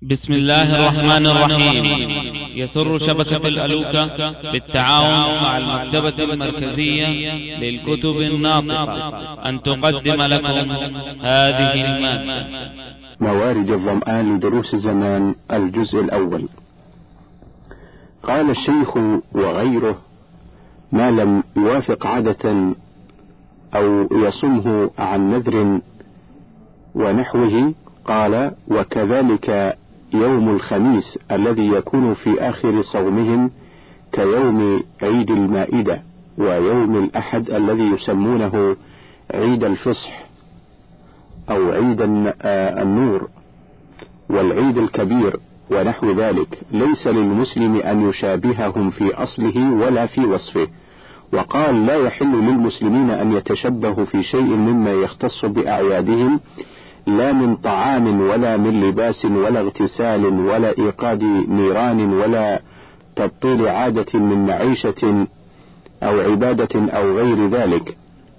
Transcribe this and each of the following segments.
بسم الله الرحمن الرحيم. يسر شبكة الألوكة بالتعاون مع المكتبة المركزية للكتب الناطقة أن تقدم لكم هذه المادة. موارد الظمآن لدروس الزمان، الجزء الأول. قال الشيخ وغيره: ما لم يوافق عادة أو يصمه عن نذر ونحوه، قال: وكذلك يوم الخميس الذي يكون في آخر صومهم كيوم عيد المائدة، ويوم الأحد الذي يسمونه عيد الفصح أو عيد النور، والعيد الكبير ونحو ذلك. ليس للمسلم أن يشابههم في أصله ولا في وصفه. وقال: لا يحل للمسلمين أن يتشبهوا في شيء مما يختص بأعيادهم، لا من طعام ولا من لباس ولا اغتسال ولا إيقاد نيران ولا تبطيل عادة من معيشة أو عبادة أو غير ذلك،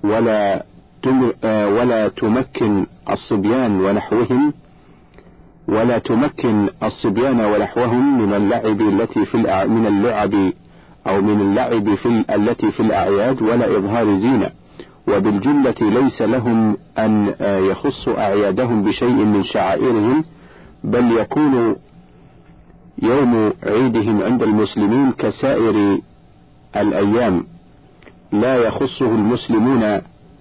ولا تمكن الصبيان ونحوهم من اللعب التي في الأعياد ولا إظهار زينة. وبالجملة ليس لهم أن يخصوا أعيادهم بشيء من شعائرهم، بل يكون يوم عيدهم عند المسلمين كسائر الأيام، لا يخصه المسلمون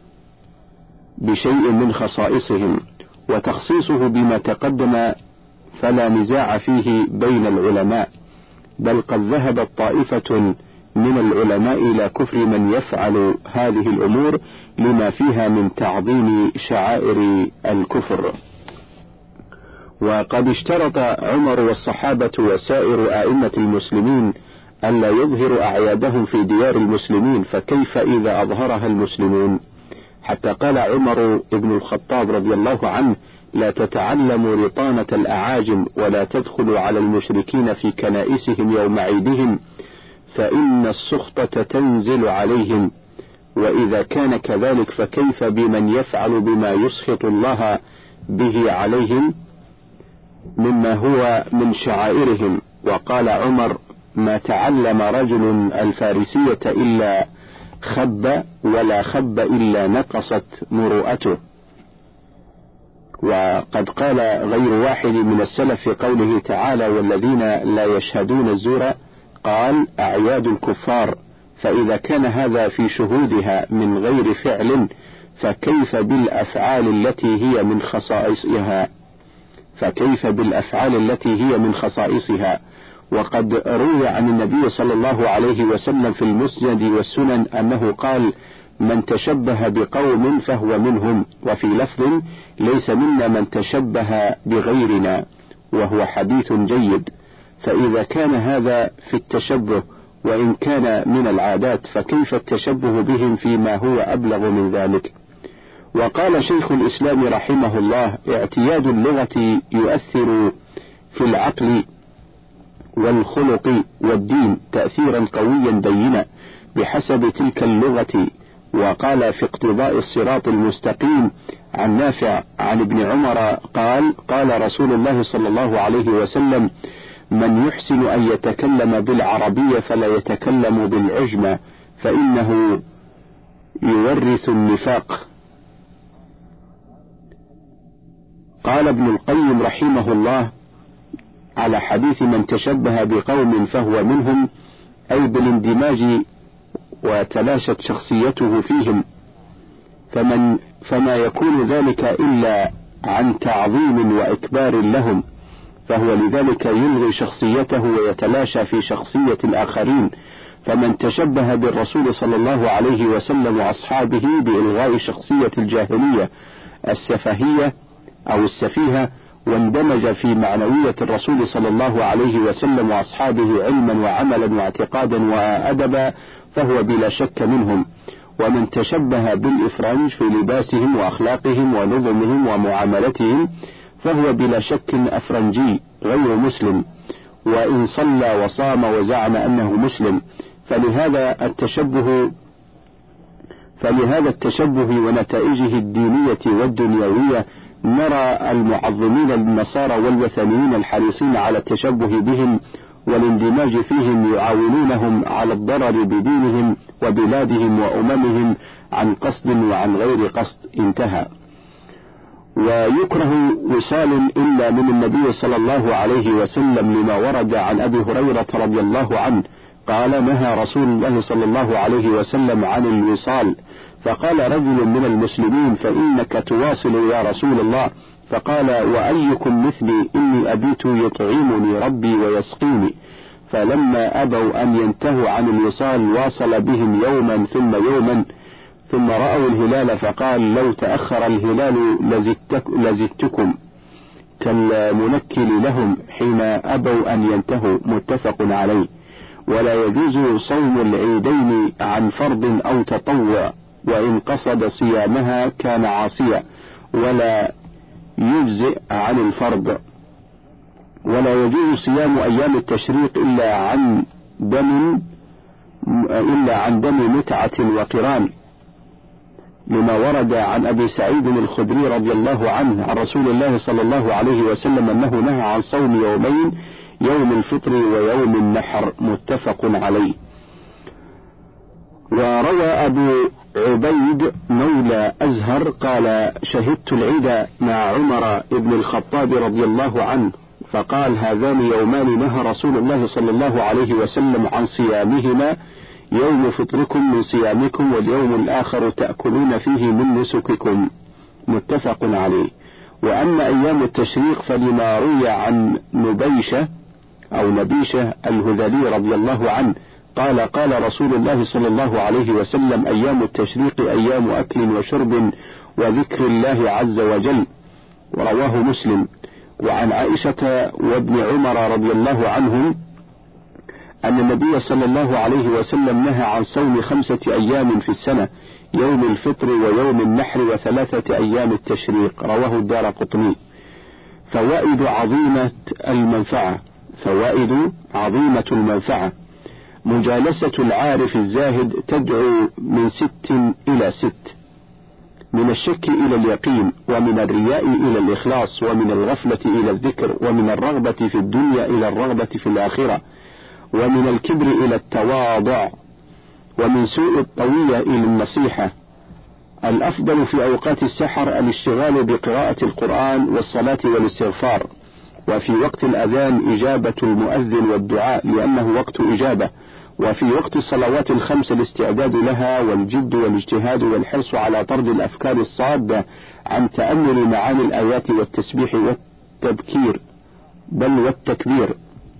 بشيء من خصائصهم. وتخصيصه بما تقدم فلا نزاع فيه بين العلماء، بل قد ذهبت طائفة من العلماء إلى كفر من يفعل هذه الأمور لما فيها من تعظيم شعائر الكفر. وقد اشترط عمر والصحابة وسائر أئمة المسلمين ألا يظهروا أعيادهم في ديار المسلمين، فكيف إذا أظهرها المسلمون؟ حتى قال عمر بن الخطاب رضي الله عنه: لا تتعلموا رطانة الأعاجم ولا تدخلوا على المشركين في كنائسهم يوم عيدهم، فإن السخطة تنزل عليهم. وإذا كان كذلك فكيف بمن يفعل بما يسخط الله به عليهم مما هو من شعائرهم؟ وقال عمر: ما تعلم رجل الفارسية إلا خب، ولا خب إلا نقصت مروءته. وقد قال غير واحد من السلف في قوله تعالى: والذين لا يشهدون الزور، قال: أعياد الكفار. فإذا كان هذا في شهودها من غير فعل، فكيف بالأفعال التي هي من خصائصها؟ وقد روي عن النبي صلى الله عليه وسلم في المسند والسنن أنه قال: من تشبه بقوم فهو منهم. وفي لفظ: ليس منا من تشبه بغيرنا، وهو حديث جيد. فإذا كان هذا في التشبه وإن كان من العادات، فكيف التشبه بهم فيما هو أبلغ من ذلك؟ وقال شيخ الإسلام رحمه الله: اعتياد اللغة يؤثر في العقل والخلق والدين تأثيرا قويا بينا بحسب تلك اللغة. وقال في اقتضاء الصراط المستقيم عن نافع عن ابن عمر قال: قال رسول الله صلى الله عليه وسلم: من يحسن أن يتكلم بالعربية فلا يتكلم بالعجمة، فإنه يورث النفاق. قال ابن القيم رحمه الله على حديث من تشبه بقوم فهو منهم، أي بالاندماج وتلاشت شخصيته فيهم، فما يكون ذلك إلا عن تعظيم وإكبار لهم، فهو لذلك يلغي شخصيته ويتلاشى في شخصية الآخرين. فمن تشبه بالرسول صلى الله عليه وسلم وأصحابه بإلغاء شخصية الجاهلية السفهية أو السفيهة، واندمج في معنوية الرسول صلى الله عليه وسلم وأصحابه علما وعملا واعتقادا وأدبا، فهو بلا شك منهم. ومن تشبه بالإفرنج في لباسهم وأخلاقهم ونظمهم ومعاملتهم، فهو بلا شك أفرنجي غير مسلم، وإن صلى وصام وزعم أنه مسلم. فلهذا التشبه ونتائجه الدينية والدنيوية نرى المعظمين للنصارى والوثنيين الحريصين على التشبه بهم والاندماج فيهم يعاونونهم على الضرر بدينهم وبلادهم وأممهم عن قصد وعن غير قصد. انتهى. ويكره وصال إلا من النبي صلى الله عليه وسلم لما ورد عن أبي هريرة رضي الله عنه قال: نهى رسول الله صلى الله عليه وسلم عن الوصال. فقال رجل من المسلمين: فإنك تواصل يا رسول الله. فقال: وأيكم مثلي إني أبيت يطعمني ربي ويسقيني. فلما أبوا أن ينتهوا عن الوصال واصل بهم يوما ثم يوما، ثم رأوا الهلال فقال: لو تأخر الهلال لزدتكم، كالمنكل لهم حين أبوا أن ينتهوا. متفق عليه. ولا يجوز صوم العيدين عن فرض أو تطوع، وإن قصد صيامها كان عاصيا، ولا يجزئ عن الفرض. ولا يجوز صيام أيام التشريق إلا عن دم متعة وقران، لما ورد عن أبي سعيد الخدري رضي الله عنه عن رسول الله صلى الله عليه وسلم أنه نهى عن صوم يومين، يوم الفطر ويوم النحر. متفق عليه. وروى أبو عبيد مولى أزهر قال: شهدت العيد مع عمر بن الخطاب رضي الله عنه، فقال: هذان يومان نهى رسول الله صلى الله عليه وسلم عن صيامهما، يوم فطركم من صيامكم، واليوم الآخر تأكلون فيه من نسككم. متفق عليه. وأما أيام التشريق فلما روي عن نبيشة الهذلي رضي الله عنه قال: قال رسول الله صلى الله عليه وسلم: أيام التشريق أيام أكل وشرب وذكر الله عز وجل. ورواه مسلم. وعن عائشة وابن عمر رضي الله عنهم أن النبي صلى الله عليه وسلم نهى عن صوم 5 أيام في السنة، يوم الفطر ويوم النحر و3 أيام التشريق. رواه الدارقطني. فوائد عظيمة المنفعة: مجالسة العارف الزاهد تدعو من 6 إلى 6، من الشك إلى اليقين، ومن الرياء إلى الإخلاص، ومن الغفلة إلى الذكر، ومن الرغبة في الدنيا إلى الرغبة في الآخرة، ومن الكبر إلى التواضع، ومن سوء الطوية إلى النصيحة. الأفضل في أوقات السحر الاشتغال بقراءة القرآن والصلاة والاستغفار، وفي وقت الأذان إجابة المؤذن والدعاء لأنه وقت إجابة، وفي وقت الصلوات الخمس الاستعداد لها والجد والاجتهاد والحرص على طرد الأفكار الصادة عن تأمل معاني الآيات والتسبيح والتبكير والتكبير،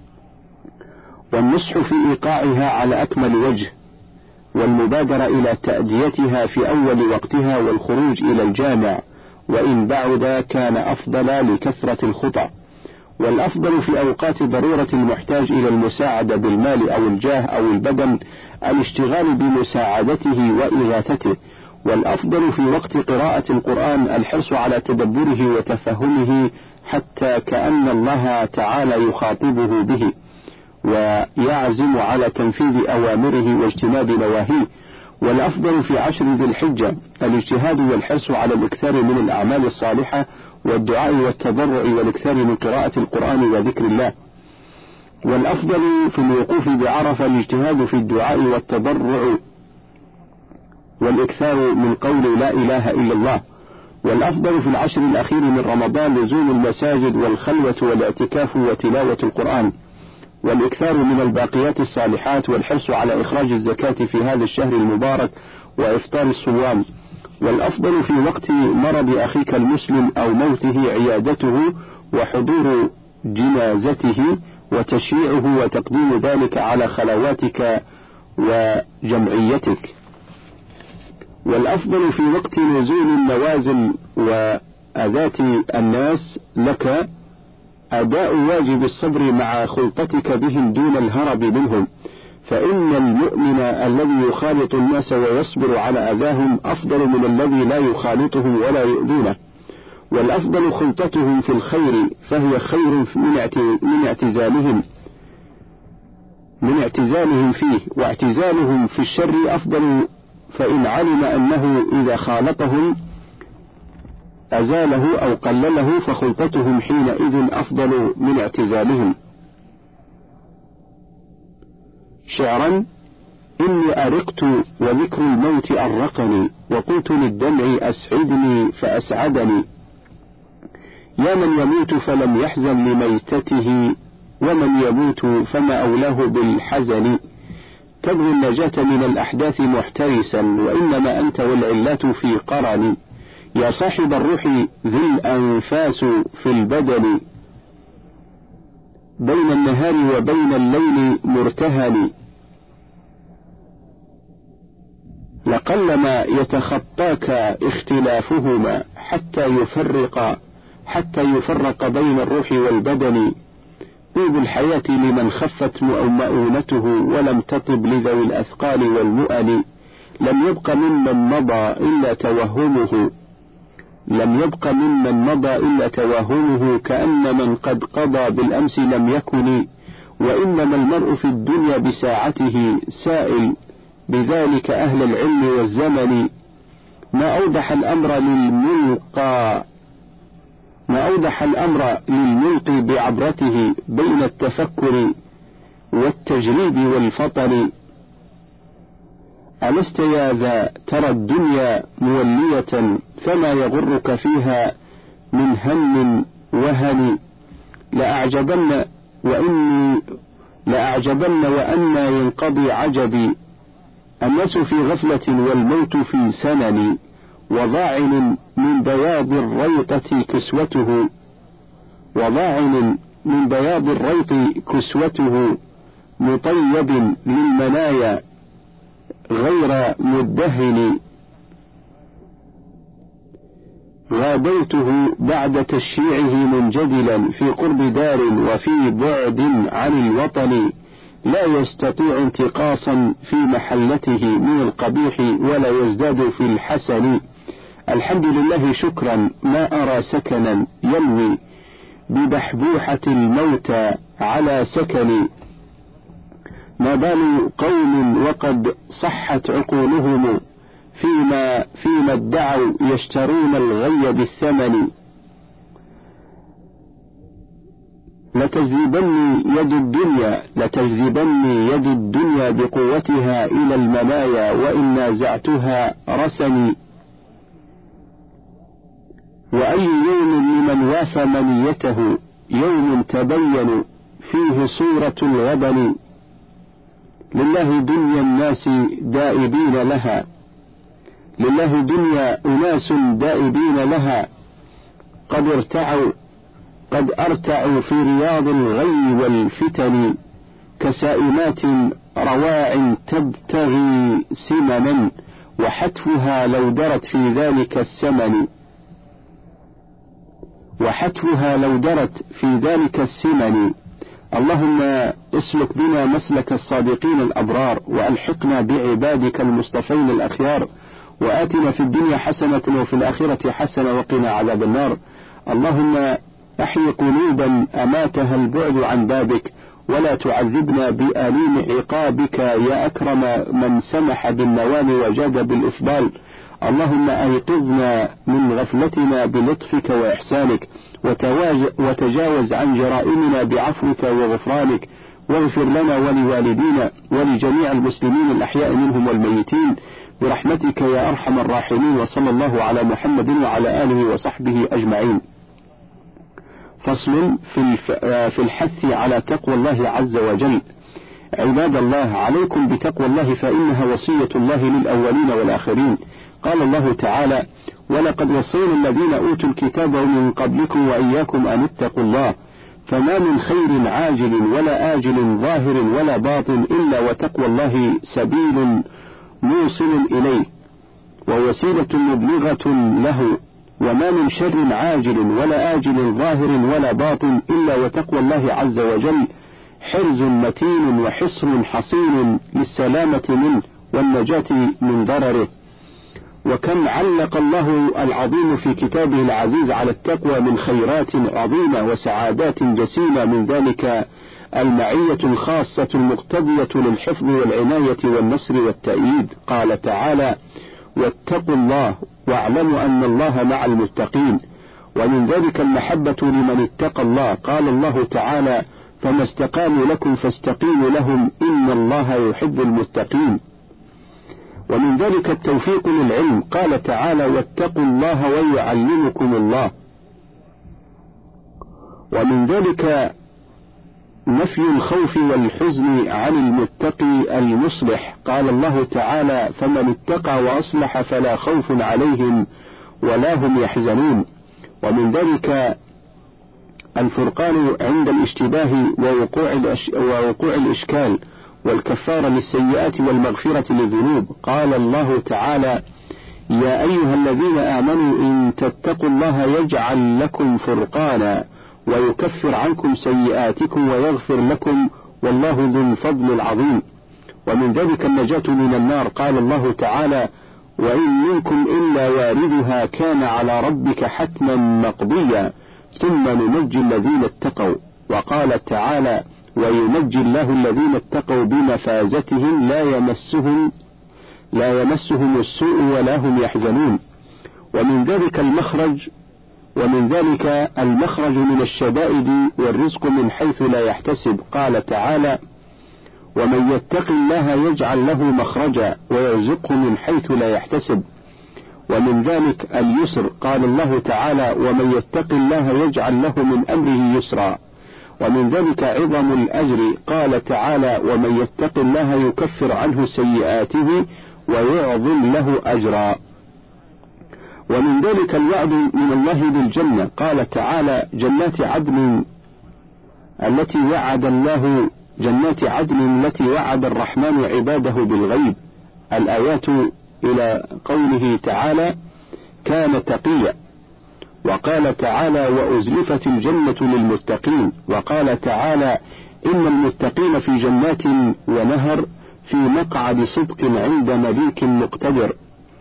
والنصح في إيقاعها على أكمل وجه، والمبادرة إلى تأديتها في أول وقتها، والخروج إلى الجامع وإن بعد كان أفضل لكثرة الخطى. والأفضل في أوقات ضرورة المحتاج إلى المساعدة بالمال أو الجاه أو البدن الاشتغال بمساعدته وإغاثته. والأفضل في وقت قراءة القرآن الحرص على تدبره وتفهمه حتى كأن الله تعالى يخاطبه به، ويعزم على تنفيذ أوامره واجتناب نواهيه. والأفضل في 10 ذي الحجة الاجتهاد والحرص على الإكثار من الأعمال الصالحة والدعاء والتضرع والإكثار من قراءة القرآن وذكر الله. والأفضل في الوقوف بعرفة الاجتهاد في الدعاء والتضرع والإكثار من قول لا إله إلا الله. والأفضل في 10 الأخير من رمضان لزوم المساجد والخلوة والاعتكاف وتلاوة القرآن، والإكثار من الباقيات الصالحات، والحرص على إخراج الزكاة في هذا الشهر المبارك وإفطار الصوام. والأفضل في وقت مرض أخيك المسلم أو موته عيادته وحضور جنازته وتشييعه وتقديم ذلك على خلواتك وجمعيتك. والأفضل في وقت نزول النوازل وأذات الناس لك أداء واجب الصبر مع خلطتك بهم دون الهرب منهم، فإن المؤمن الذي يخالط الناس ويصبر على أذاهم أفضل من الذي لا يخالطهم ولا يؤذونه. والأفضل خلطتهم في الخير، فهي خير من اعتزالهم فيه، واعتزالهم في الشر أفضل، فإن علم أنه إذا خالطهم أزاله أو قلله فخلطتهم حينئذ أفضل من اعتزالهم. شعرا: إني أرقت وذكر الموت أرقني، وقلت للدمع أسعدني فأسعدني. يا من يموت فلم يحزن لميتته، ومن يموت فما أولاه بالحزن. تبغي النجاة من الأحداث محترسا، وإنما أنت والعلات في قرن. يا صاحب الروح ذي الأنفاس في البدن، بين النهار وبين الليل مرتهن. لقلما يتخطاك اختلافهما حتى يفرق بين الروح والبدن. طيب الحياة لمن خفت مؤونته، ولم تطب لذوي الأثقال والمؤن. لم يبق ممن مضى إلا توهمه، كأن من قد قضى بالأمس لم يكن. وإنما المرء في الدنيا بساعته سائل، بذلك أهل العلم والزمن. ما أوضح الأمر للملقي بعبرته، بين التفكر والتجريد والفطن. ألست يا ذا ترى الدنيا مولية، فما يغرك فيها من هم وهن. لأعجبن وأنا ينقضي عجبي، الناس في غفلة والموت في سنن. وضاعن من بياض الريط كسوته، مطيب للمنايا غير مدهن. غاديته بعد تشييعه منجدلا، في قرب دار وفي بعد عن الوطن. لا يستطيع انتقاصا في محلته من القبيح، ولا يزداد في الحسن. الحمد لله شكرا، ما أرى سكنا يلوي ببحبوحة الموتى على سكن. ما بال قوم وقد صحت عقولهم، فيما ادعوا يشترون الغي بالثمن. لتجذبني يد الدنيا بقوتها إلى المنايا، وإن نازعتها رسني. وأي يوم لمن وافى منيته، يوم تبين فيه صورة الغبن. لله دنيا الناس دائبين لها، لله دنيا أناس دائبين لها. قد أرتعوا في رياض الغي والفتن، كسائمات رواع تبتغي سمنا، وحتفها لو درت في ذلك السمن. اللهم اسلك بنا مسلك الصادقين الأبرار، وألحقنا بعبادك المصطفين الأخيار، وآتنا في الدنيا حسنة وفي الآخرة حسنة وقنا عذاب النار. اللهم أحي قلوبا أماتها البعد عن بابك، ولا تعذبنا بأليم عقابك يا أكرم من سمح بالنوال وجاد بالإفضال. اللهم أيقظنا من غفلتنا بلطفك وإحسانك، وتجاوز عن جرائمنا بعفوك وغفرانك، واغفر لنا ولوالدينا ولجميع المسلمين الأحياء منهم والميتين برحمتك يا أرحم الراحمين. وصلى الله على محمد وعلى آله وصحبه أجمعين. فصل في الحث على تقوى الله عز وجل. عباد الله، عليكم بتقوى الله، فإنها وصية الله للأولين والآخرين. قال الله تعالى: ولقد وصينا الذين أوتوا الكتاب من قبلكم وإياكم أن اتقوا الله. فما من خير عاجل ولا آجل ظاهر ولا باطن إلا وتقوى الله سبيل موصل إليه، ووسيلة مبلغة له. وما من شر عاجل ولا آجل ظاهر ولا باطن إلا وتقوى الله عز وجل حرز متين وحصن حصين للسلامة منه والنجاة من ضرره. وكم علق الله العظيم في كتابه العزيز على التقوى من خيرات عظيمة وسعادات جسيمة، من ذلك المعية الخاصة المقتضية للحفظ والعناية والنصر والتأييد. قال تعالى: واتقوا الله واعلموا أن الله مع المتقين. ومن ذلك المحبة لمن اتقى الله، قال الله تعالى: فما استقاموا لكم فاستقيموا لهم إن الله يحب المتقين. ومن ذلك التوفيق للعلم، قال تعالى: واتقوا الله ويعلمكم الله. ومن ذلك نفي الخوف والحزن عن المتقي المصلح، قال الله تعالى: فمن اتقى وأصلح فلا خوف عليهم ولا هم يحزنون. ومن ذلك الفرقان عند الاشتباه ووقوع الإشكال، والكفارة للسيئات والمغفرة للذنوب، قال الله تعالى: يا أيها الذين آمنوا إن تتقوا الله يجعل لكم فرقانا ويكفر عنكم سيئاتكم ويغفر لكم والله ذو الفضل العظيم. ومن ذلك النجاة من النار، قال الله تعالى: وإن منكم إلا واردها كان على ربك حتما مقضيا ثم ننجي الذين اتقوا. وقال تعالى: وينجي الله الذين اتقوا بمفازتهم لا يمسهم السوء ولا هم يحزنون. ومن ذلك المخرج من الشدائد والرزق من حيث لا يحتسب، قال تعالى: ومن يتق الله يجعل له مخرجا ويرزقه من حيث لا يحتسب. ومن ذلك اليسر، قال الله تعالى: ومن يتق الله يجعل له من أمره يسرا. ومن ذلك عظم الأجر، قال تعالى: ومن يتق الله يكفر عنه سيئاته ويعظم له أجرا. ومن ذلك الوعد من الله بالجنة، قال تعالى: جنات عدن التي وعد الرحمن عباده بالغيب. الآيات إلى قوله تعالى: كان تقيا. وقال تعالى: وأزلفت الجنة للمتقين. وقال تعالى: إن المتقين في جنات ونهر في مقعد صدق عند مليك مقتدر.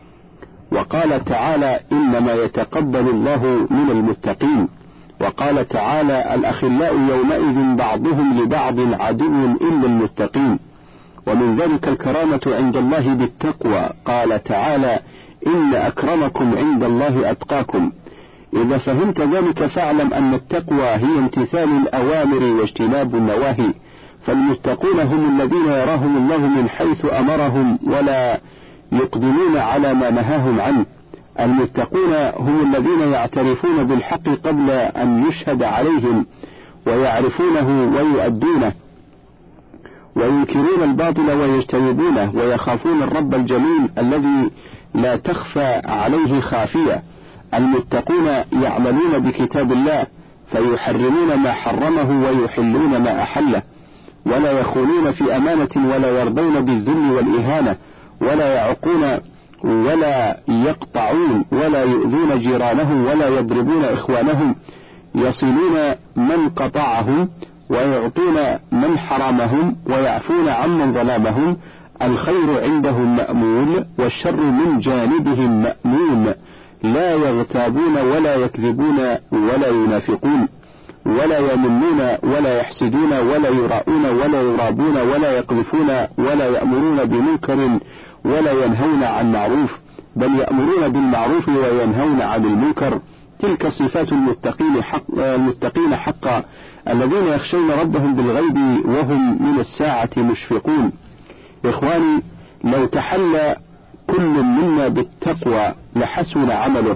وقال تعالى: إنما يتقبل الله من المتقين. وقال تعالى: الأخلاء يومئذ بعضهم لبعض عدو إلا المتقين. ومن ذلك الكرامة عند الله بالتقوى، قال تعالى: إن أكرمكم عند الله أتقاكم. إذا فهمت ذلك فاعلم أن التقوى هي امتثال الأوامر واجتناب النواهي، فالمتقون هم الذين يراهم الله من حيث أمرهم ولا يقدمون على ما نهاهم عنه. المتقون هم الذين يعترفون بالحق قبل أن يشهد عليهم ويعرفونه ويؤدونه، وينكرون الباطل ويجتنبونه، ويخافون الرب الجليل الذي لا تخفى عليه خافية. المتقون يعملون بكتاب الله فيحرمون ما حرمه ويحلون ما أحله، ولا يخونون في أمانة ولا يرضون بالذل والإهانة، ولا يعقون ولا يقطعون ولا يؤذون جيرانهم ولا يضربون إخوانهم، يصلون من قطعهم ويعطون من حرمهم ويعفون عمن ظلمهم. الخير عندهم مأمول والشر من جانبهم مأمون، لا يغتابون ولا يكذبون ولا ينافقون ولا يمنون ولا يحسدون ولا يراؤون ولا يرابون ولا يقذفون ولا يأمرون بمنكر ولا ينهون عن معروف، بل يأمرون بالمعروف وينهون عن المنكر. تلك صفات المتقين حقا، الذين يخشون ربهم بالغيب وهم من الساعة مشفقون. إخواني، لو تحلى كل منا بالتقوى لحسن عمله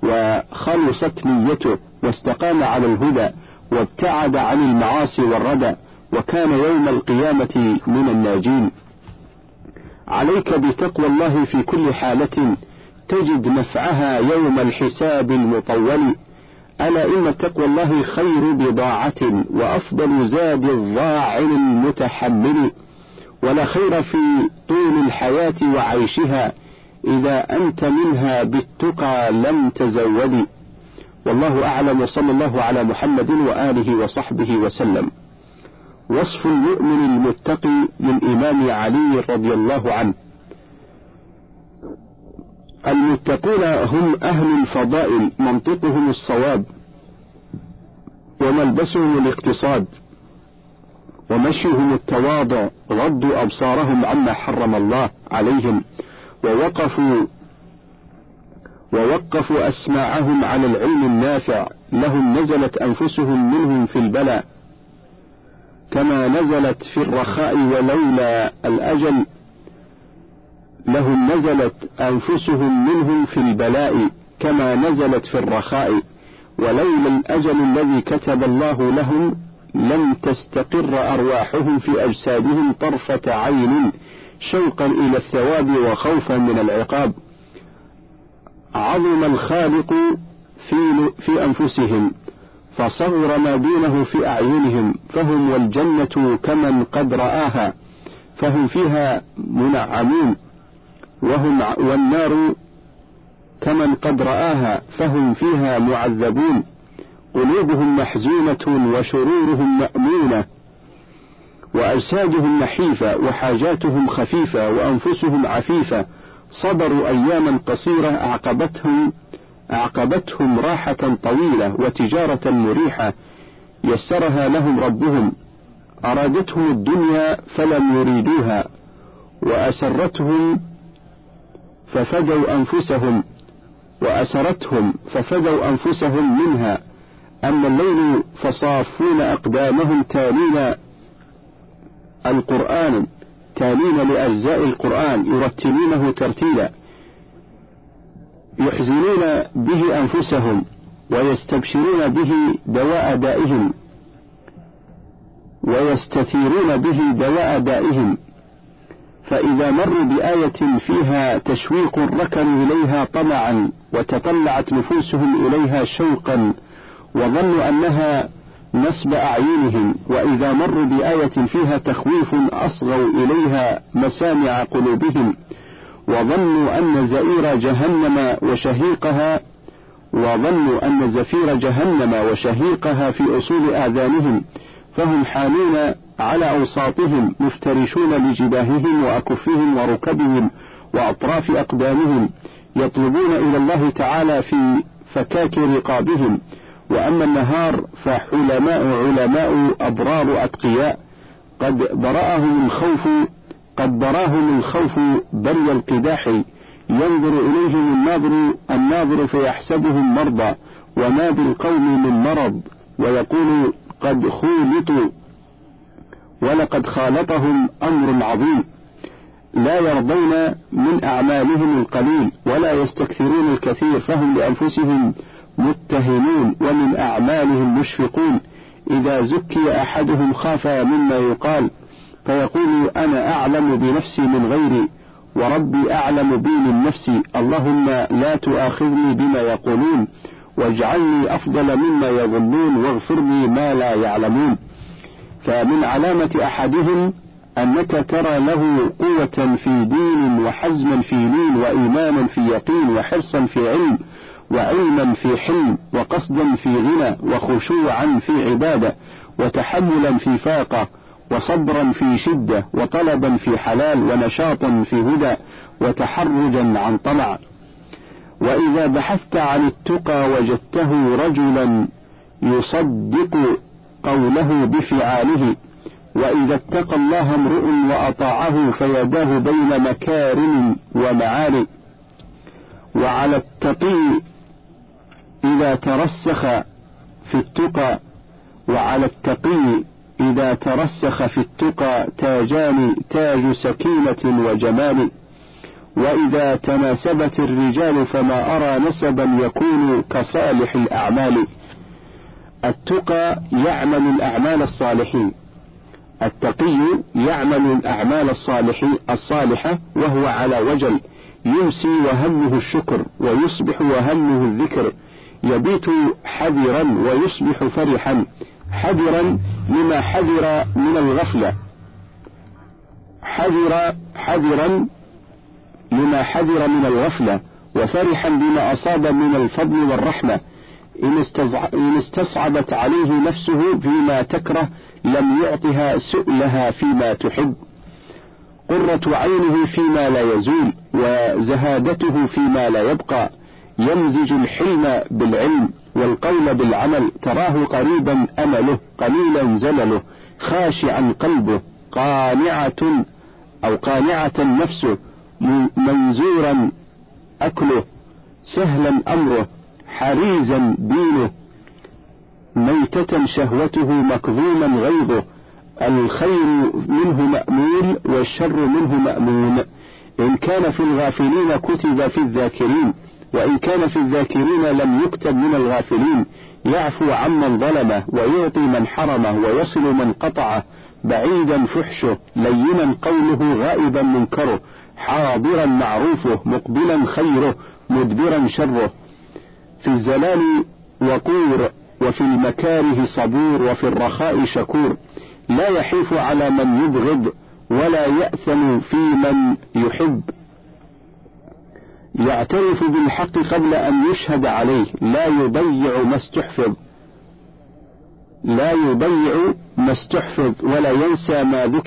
وخلصت نيته واستقام على الهدى وابتعد عن المعاصي والردى، وكان يوم القيامة من الناجين. عليك بتقوى الله في كل حالة تجد نفعها يوم الحساب المطول. ألا إن تقوى الله خير بضاعة وأفضل زاد الضاعن المتحمل، ولا خير في طول الحياة وعيشها إذا أنت منها بالتقى لم تزودي. والله أعلم، وصلى الله على محمد وآله وصحبه وسلم. وصف المؤمن المتقي للإمام علي رضي الله عنه: المتقون هم أهل الفضائل، منطقهم الصواب وملبسهم الاقتصاد ومشيهم التواضع، غضوا أبصارهم عما حرم الله عليهم ووقفوا ووقفوا أسماعهم على العلم النافع، لهم نزلت أنفسهم منهم في البلاء كما نزلت في الرخاء ولولا الأجل، لهم نزلت أنفسهم منهم في البلاء كما نزلت في الرخاء، ولولا الأجل الذي كتب الله لهم لم تستقر أرواحهم في أجسادهم طرفة عين شوقا إلى الثواب وخوفا من العقاب. عظم الخالق في أنفسهم فصغر ما دونه في أعينهم، فهم والجنة كمن قد رآها فهم فيها منعمون، والنار كمن قد رآها فهم فيها معذبون. قلوبهم محزونة وشرورهم مأمونة، وأجسادهم نحيفة وحاجاتهم خفيفة وأنفسهم عفيفة. صبروا أياما قصيرة أعقبتهم راحة طويلة وتجارة مريحة يسرها لهم ربهم. أرادتهم الدنيا فلم يريدوها، وأسرتهم ففدوا أنفسهم منها. أما الليل فصافون أقدامهم تالين لأجزاء القرآن يرتلونه ترتيلا، يحزنون به أنفسهم ويستبشرون به دواء دائهم ويستثيرون به دواء دائهم. فإذا مروا بآية فيها تشويق ركنوا إليها طمعا، وتطلعت نفوسهم إليها شوقا وظنوا أنها نصب أعينهم، وإذا مروا بآية فيها تخويف أصغوا إليها مسامع قلوبهم، وظنوا أن زفير جهنم وشهيقها في أصول آذانهم، فهم حامون على أوساطهم مفترشون لجباههم وأكفهم وركبهم وأطراف أقدامهم، يطلبون إلى الله تعالى في فكاك رقابهم. وأما النهار علماء أبرار أتقياء قد براهم الخوف بري القداح، ينظر إليهم الناظر فيحسبهم مرضى، وما بالقوم من مرض، ويقول قد خولطوا، ولقد خالطهم أمر عظيم. لا يرضون من أعمالهم القليل ولا يستكثرون الكثير، فهم لأنفسهم متهمون ومن أعمالهم مشفقون. إذا زكي أحدهم خاف مما يقال، فيقول أنا أعلم بنفسي من غيري، وربي أعلم بي من نفسي، اللهم لا تؤاخذني بما يقولون، واجعلني أفضل مما يظنون، واغفر لي ما لا يعلمون. فمن علامة أحدهم أنك ترى له قوة في دين، وحزما في لين، وإيمانا في يقين، وحرصا في علم، وعلما في حلم، وقصدا في غنى، وخشوعا في عبادة، وتحملا في فاقة، وصبرا في شدة، وطلبا في حلال، ونشاطا في هدى، وتحرجا عن طمع. وإذا بحثت عن التقى وجدته رجلا يصدق قوله بفعاله. وإذا اتقى الله امرؤ وأطاعه فيداه بين مكارم ومعالي. وعلى التقي إذا ترسخ في التقى تاجان، تاج سكينة وجمال. وإذا تناسبت الرجال فما أرى نسبا يكون كصالح الأعمال. التقى يعمل الأعمال الصالحين، التقي يعمل الأعمال الصالحة وهو على وجل، يمسي وهمه الشكر، ويصبح وهمه الذكر، يبيت حذرا ويصبح فرحا، حذرا لما حذر من الغفلة، وفرحا بما أصاب من الفضل والرحمة. إن استصعبت عليه نفسه فيما تكره لم يعطها سؤلها فيما تحب. قرة عينه فيما لا يزول، وزهادته فيما لا يبقى. يمزج الحلم بالعلم والقول بالعمل، تراه قريبا أمله، قليلا زلله، خاشعا قلبه، قانعة نفسه، منزورا أكله، سهلا أمره حريزا دينه، ميتة شهوته مكظوما غيظه، الخير منه مأمول والشر منه مأمون. إن كان في الغافلين كتب في الذاكرين، وإن كان في الذاكرين لم يكتب من الغافلين. يعفو عمن ظلمه ويعطي من حرمه ويصل من قطعه، بعيدا فحشه لينا قوله غائبا منكره، حاضرا معروفه مقبلا خيره مدبرا شره. في الزلال وقور وفي المكاره صبور وفي الرخاء شكور، لا يحيف على من يبغض ولا يأثم في من يحب، يعترف بالحق قبل أن يشهد عليه، لا يضيع ما استحفظ ولا ينسى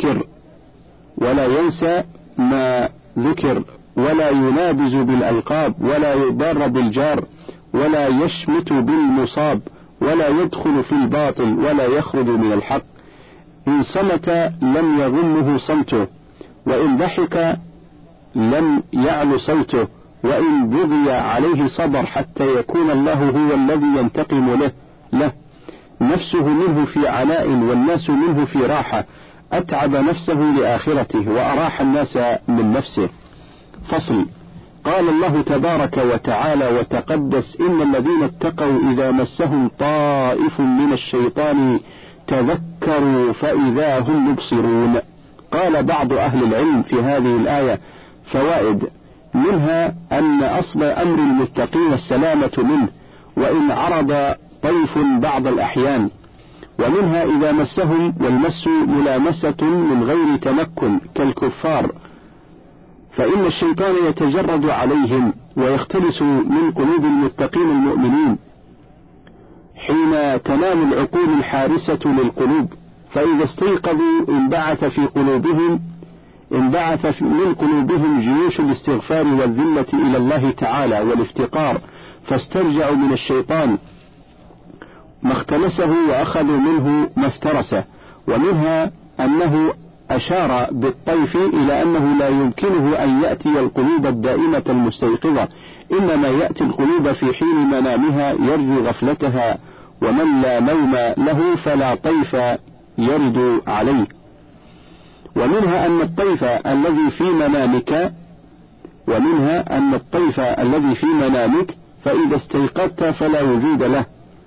ما ذكر ولا ينابز بالألقاب ولا يضار بالجار ولا يشمت بالمصاب ولا يدخل في الباطل ولا يخرج من الحق. إن صمت لم يغمه صمته، وإن ضحك لم يعل صوته، وإن بغي عليه صبر حتى يكون الله هو الذي ينتقم له. نفسه منه في عناء والناس منه في راحة، أتعب نفسه لآخرته وأراح الناس من نفسه. فصل. قال الله تبارك وتعالى وتقدس: إن الذين اتقوا إذا مسهم طائف من الشيطان تذكروا فإذا هم مبصرون. قال بعض أهل العلم في هذه الآية فوائد، منها أن أصل أمر المتقين السلامة منه وإن عرض طيف بعض الأحيان، ومنها إذا مسهم، والمس ملامسة من غير تمكن كالكفار، فإن الشيطان يتجرد عليهم ويختلس من قلوب المتقين المؤمنين حين تنام العقول الحارسة للقلوب، فإذا استيقظوا انبعث من قلوبهم جيوش الاستغفار والذلة إلى الله تعالى والافتقار، فاسترجعوا من الشيطان ما اختلسه وأخذوا منه ما افترسه. ومنها أنه أشار بالطيف إلى أنه لا يمكنه أن يأتي القلوب الدائمة المستيقظة، إنما يأتي القلوب في حين منامها يرجو غفلتها، ومن لا نوم له فلا طيف يرد عليه. ومنها أن الطيف الذي في منامك فإذا استيقظت فلا وجود له.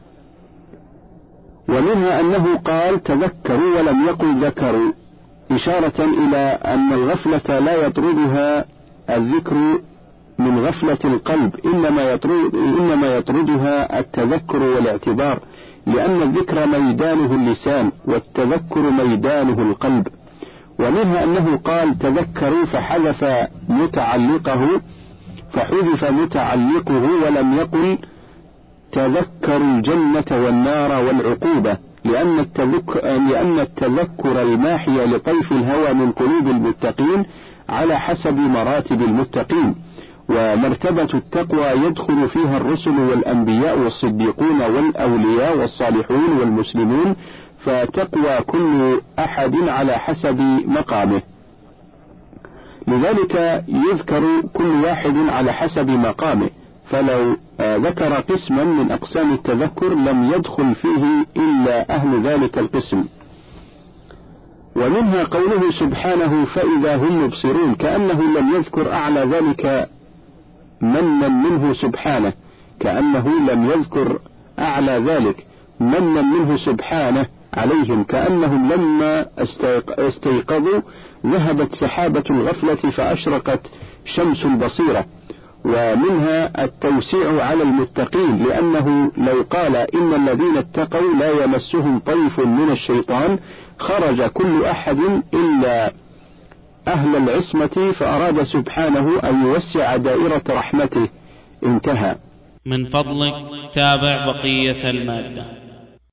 ومنها أنه قال تذكروا ولم يقل ذكروا، إشارة إلى أن الغفلة لا يطردها الذكر من غفلة القلب، إنما يطردها التذكر والاعتبار، لأن الذكر ميدانه اللسان والتذكر ميدانه القلب. ومنها أنه قال تذكروا فحذف متعلقه ولم يقل تذكروا الجنة والنار والعقوبة، لأن التذكر الماحي لطيف الهوى من قلوب المتقين على حسب مراتب المتقين. ومرتبة التقوى يدخل فيها الرسل والأنبياء والصديقون والأولياء والصالحون والمسلمون، فتقوى كل أحد على حسب مقامه، لذلك يذكر كل واحد على حسب مقامه، فلو ذكر قسما من أقسام التذكر لم يدخل فيه إلا أهل ذلك القسم. ومنها قوله سبحانه فإذا هم مبصرون، كأنه لم يذكر أعلى ذلك منا منه سبحانه، عليهم، كأنهم لما استيقظوا ذهبت سحابة الغفلة فأشرقت شمس البصيرة. ومنها التوسيع على المتقين، لأنه لو قال إن الذين اتقوا لا يمسهم طيف من الشيطان خرج كل أحد إلا أهل العصمة، فأراد سبحانه أن يوسع دائرة رحمته. انتهى. من فضلك تابع بقية المادة.